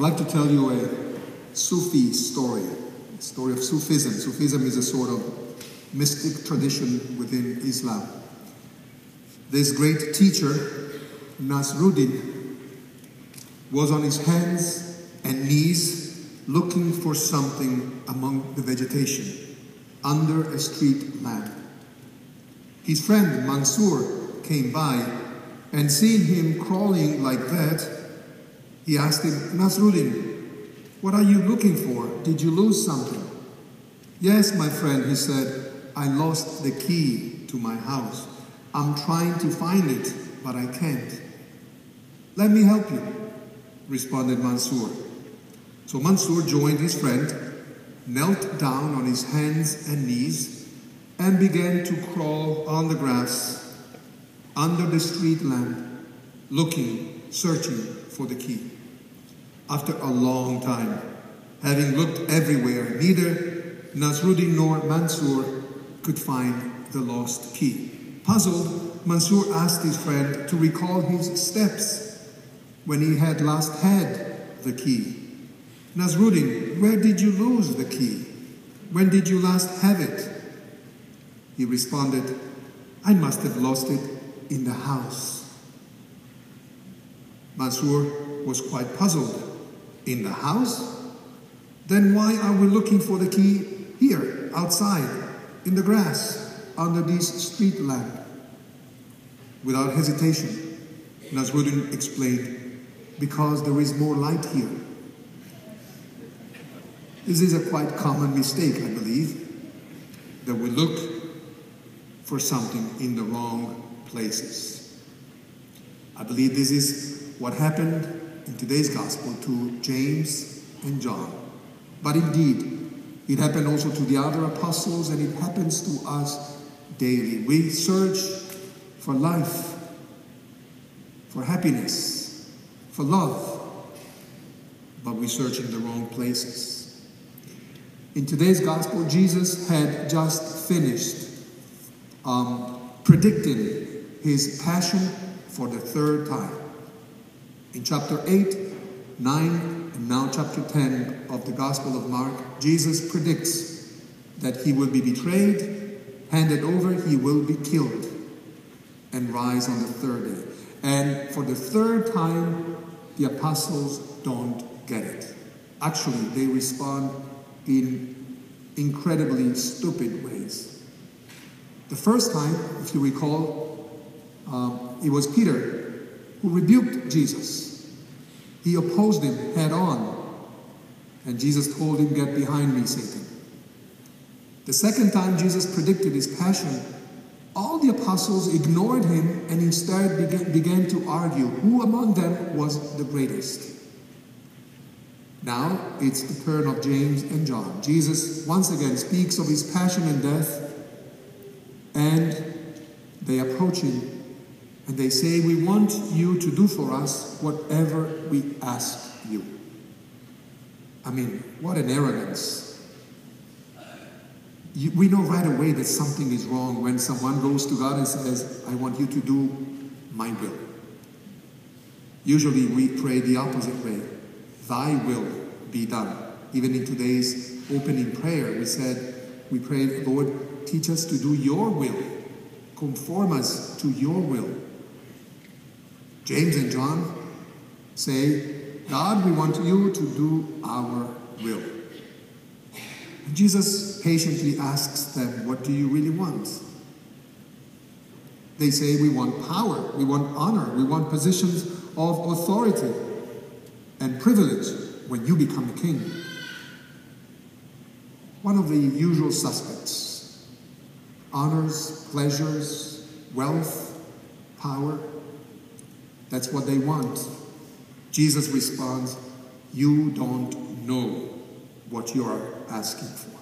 I'd like to tell you a Sufi story, a story of Sufism. Sufism is a sort of mystic tradition within Islam. This great teacher, Nasruddin, was on his hands and knees looking for something among the vegetation under a street lamp. His friend Mansur came by, and seeing him crawling like that, he asked him, "Nasruddin, what are you looking for? Did you lose something?" "Yes, my friend," he said, "I lost the key to my house. I'm trying to find it, but I can't." "Let me help you," responded Mansur. So Mansur joined his friend, knelt down on his hands and knees, and began to crawl on the grass under the street lamp, searching for the key. After a long time, having looked everywhere, neither Nasruddin nor Mansur could find the lost key. Puzzled, Mansur asked his friend to recall his steps when he had last had the key. "Nasruddin, where did you lose the key? When did you last have it?" He responded, "I must have lost it in the house." Mansur was quite puzzled. "In the house? Then why are we looking for the key here, outside, in the grass, under this street lamp?" Without hesitation, Nasruddin explained, "Because there is more light here." This is a quite common mistake, I believe, that we look for something in the wrong places. I believe this is what happened in today's gospel to James and John. But indeed, it happened also to the other apostles, and it happens to us daily. We search for life, for happiness, for love, but we search in the wrong places. In today's gospel, Jesus had just finished predicting his passion for the third time. In chapter 8, 9, and now chapter 10 of the Gospel of Mark, Jesus predicts that he will be betrayed, handed over, he will be killed, and rise on the third day. And for the third time, the apostles don't get it. Actually, they respond in incredibly stupid ways. The first time, if you recall, it was Peter who rebuked Jesus. He opposed him head on, and Jesus told him, "Get behind me, Satan." The second time Jesus predicted his passion, all the apostles ignored him and instead began to argue who among them was the greatest. Now it's the turn of James and John. Jesus once again speaks of his passion and death, and they approach him and they say, "We want you to do for us whatever we ask you." I mean, what an arrogance. We know right away that something is wrong when someone goes to God and says, "I want you to do my will." Usually we pray the opposite way. "Thy will be done." Even in today's opening prayer, we prayed, "Lord, teach us to do your will. Conform us to your will." James and John say, "God, we want you to do our will." And Jesus patiently asks them, "What do you really want?" They say, "We want power, we want honor, we want positions of authority and privilege when you become a king." One of the usual suspects: honors, pleasures, wealth, power. That's what they want. Jesus responds, "You don't know what you are asking for.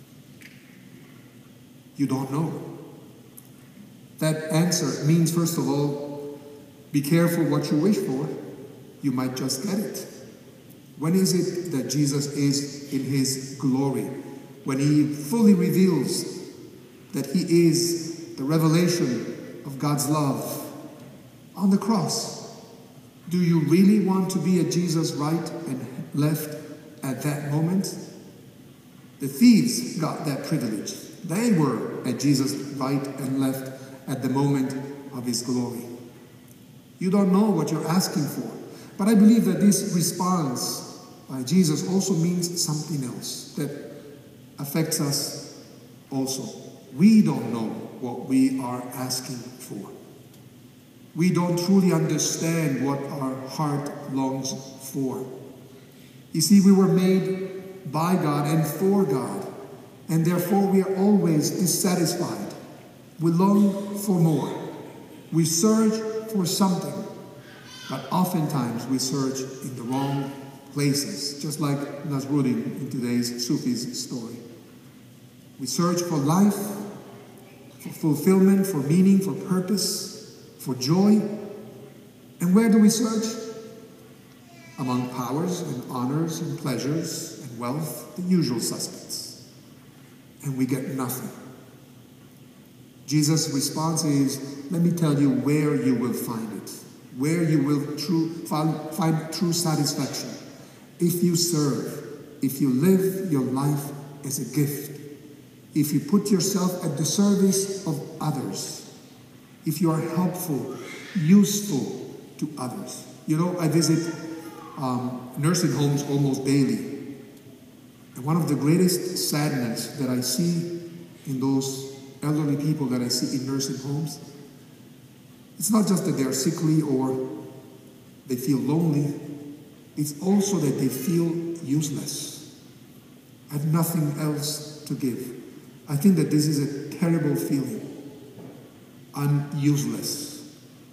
You don't know." That answer means, first of all, be careful what you wish for. You might just get it. When is it that Jesus is in his glory? When he fully reveals that he is the revelation of God's love on the cross. Do you really want to be at Jesus' right left at that moment. The thieves got that privilege. They were at Jesus' right and left at the moment of his glory. You don't know what you're asking for. But I believe that this response by Jesus also means something else that affects us also. We don't know what we are asking for. We don't truly understand what our heart longs for. You see, we were made by God and for God, and therefore we are always dissatisfied. We long for more. We search for something, but oftentimes we search in the wrong places, just like Nasruddin in today's Sufi's story. We search for life, for fulfillment, for meaning, for purpose, for joy. And where do we search? Among powers and honors and pleasures and wealth, the usual suspects. And we get nothing. Jesus' response is, let me tell you where you will find it, where you will find true satisfaction. If you serve, if you live your life as a gift, if you put yourself at the service of others, if you are helpful, useful to others. You know, I visit nursing homes almost daily. And one of the greatest sadness that I see in those elderly people that I see in nursing homes, it's not just that they are sickly or they feel lonely, it's also that they feel useless. I have nothing else to give. I think that this is a terrible feeling. I'm useless.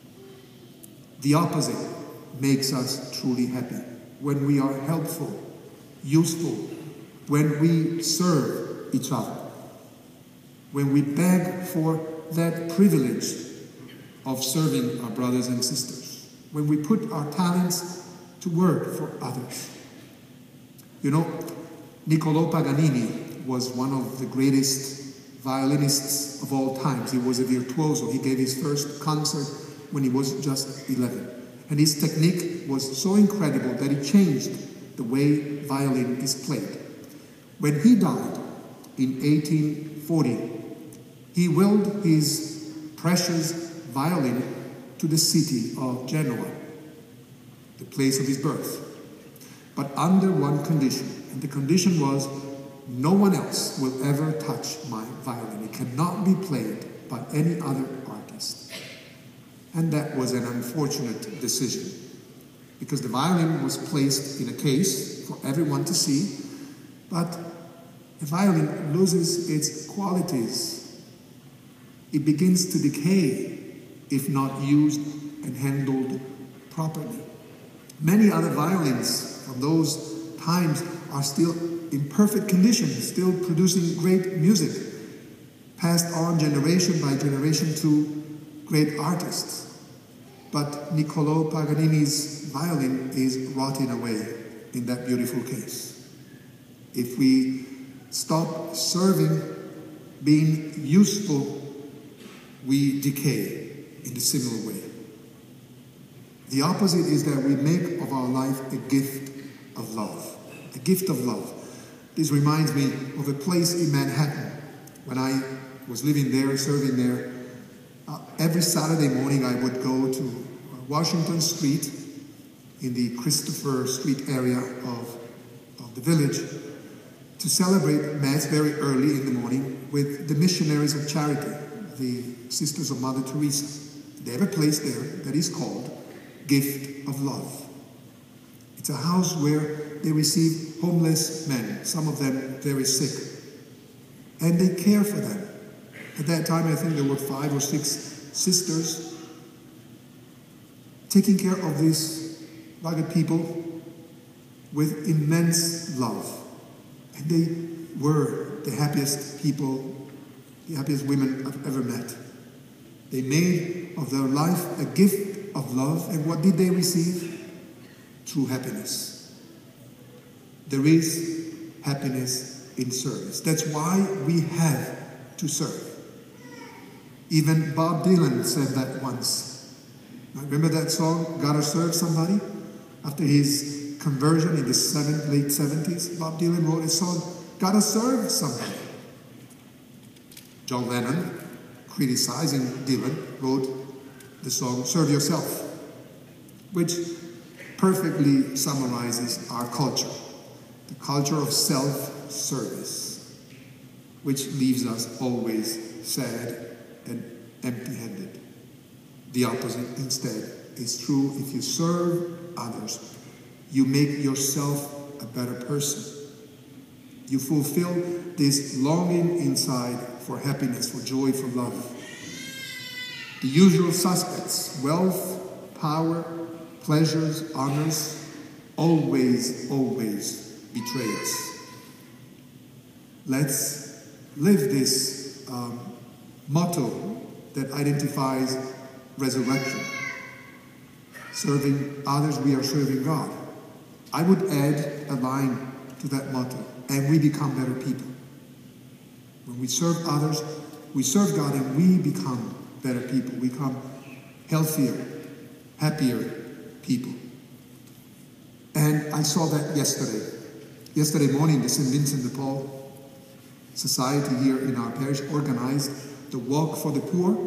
The opposite makes us truly happy. When we are helpful, useful, when we serve each other, when we beg for that privilege of serving our brothers and sisters, when we put our talents to work for others. You know, Niccolò Paganini was one of the greatest violinists of all times. He was a virtuoso. He gave his first concert when he was just 11. And his technique was so incredible that it changed the way violin is played. When he died in 1840, he willed his precious violin to the city of Genoa, the place of his birth, but under one condition. And the condition was, no one else will ever touch my violin. It cannot be played by any other artist. And that was an unfortunate decision, because the violin was placed in a case for everyone to see, but the violin loses its qualities. It begins to decay if not used and handled properly. Many other violins from those times are still in perfect condition, still producing great music, passed on generation by generation to great artists. But Niccolò Paganini's violin is rotting away in that beautiful case. If we stop serving, being useful, we decay in a similar way. The opposite is that we make of our life a gift of love. A gift of love. This reminds me of a place in Manhattan. When I was living there, serving there, every Saturday morning I would go to Washington Street in the Christopher Street area of the village to celebrate Mass very early in the morning with the missionaries of charity, the Sisters of Mother Teresa. They have a place there that is called Gift of Love. It's a house where they receive homeless men, some of them very sick, and they care for them. At that time, I think there were 5 or 6 sisters taking care of these rugged people with immense love. And they were the happiest people, the happiest women I've ever met. They made of their life a gift of love, and what did they receive? True happiness. There is happiness in service. That's why we have to serve. Even Bob Dylan said that once. Remember that song, Gotta Serve Somebody? After his conversion in the late 70s, Bob Dylan wrote a song, "Gotta Serve Somebody." John Lennon, criticizing Dylan, wrote the song "Serve Yourself," which perfectly summarizes our culture, the culture of self-service, which leaves us always sad and empty-handed. The opposite, instead, is true. If you serve others, you make yourself a better person. You fulfill this longing inside for happiness, for joy, for love. The usual suspects, wealth, power, pleasures, honors, always betray us. Let's live this motto that identifies resurrection. Serving others, we are serving God. I would add a line to that motto, and we become better people. When we serve others, we serve God and we become better people. We become healthier, happier people. And I saw that yesterday. Yesterday morning, the St. Vincent de Paul Society here in our parish organized the Walk for the Poor,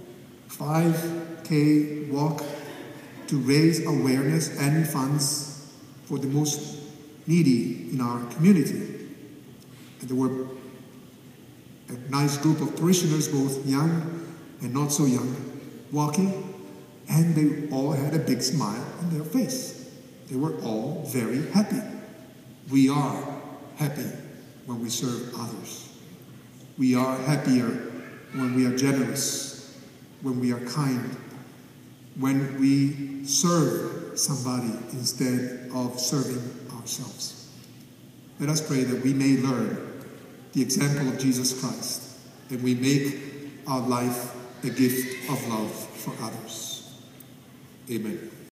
5K walk to raise awareness and funds for the most needy in our community. And there were a nice group of parishioners, both young and not so young, walking, and they all had a big smile on their face. They were all very happy. We are happy when we serve others. We are happier when we are generous, when we are kind, when we serve somebody instead of serving ourselves. Let us pray that we may learn the example of Jesus Christ, and we make our life a gift of love for others. Amen.